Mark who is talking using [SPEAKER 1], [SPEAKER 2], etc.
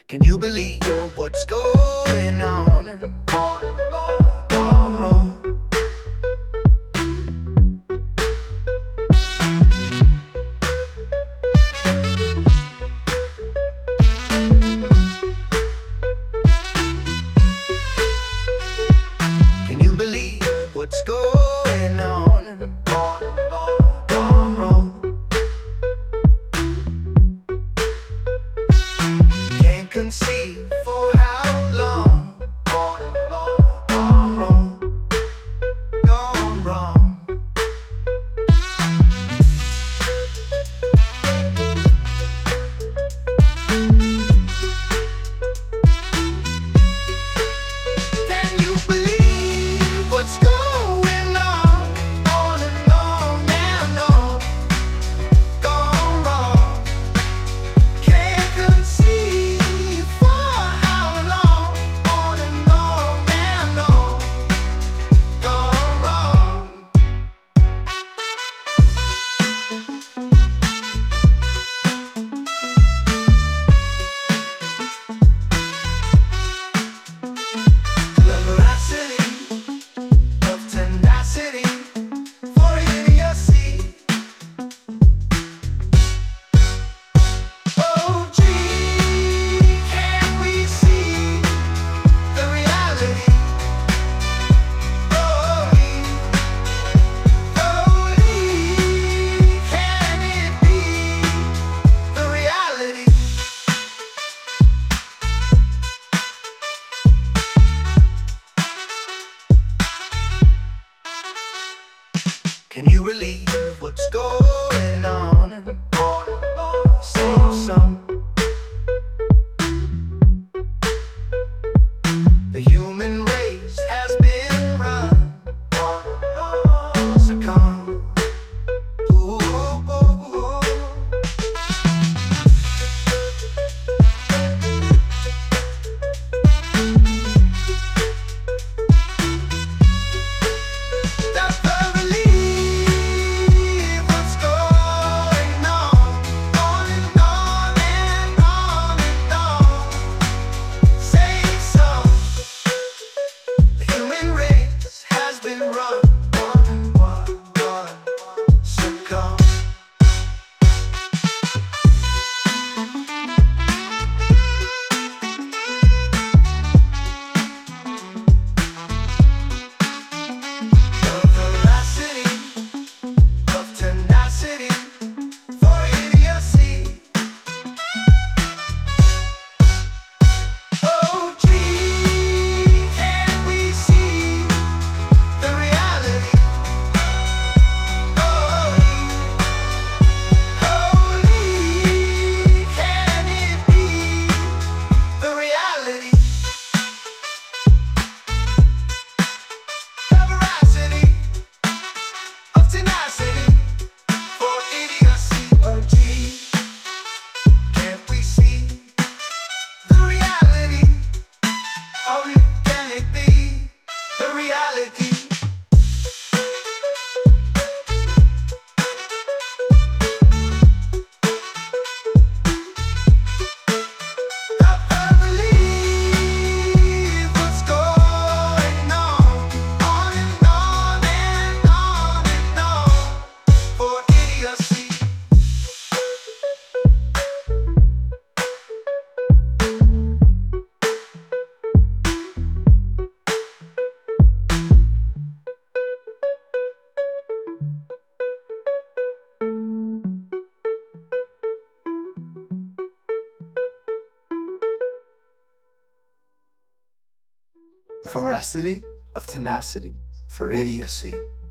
[SPEAKER 1] Can you believe what's going on? Can you believe what's going on? Can't conceive for how long. Gone wrong. Can you believe what's going on? On and on and on. Gone wrong. Can't conceive for how long. On and on. Gone wrong. The veracity of tenacity for idiocy. Oh gee, can't we see the reality? Oh can it be the reality? Can you believe what's going on? Sing some. The human race has been run. Succumb. Ooh, ooh, ooh. That's the believe what's going on and on and on and on. Say so. The human race has been run. Succumb. The veracity of tenacity for idiocy. Oh gee, can we see the reality? Can it be the reality? The veracity of tenacity for idiocy. Oh gee, can't we see the reality? Oh, can it be the reality? I believe what's going on and on and on and on for idiocy. Veracity of tenacity for idiocy.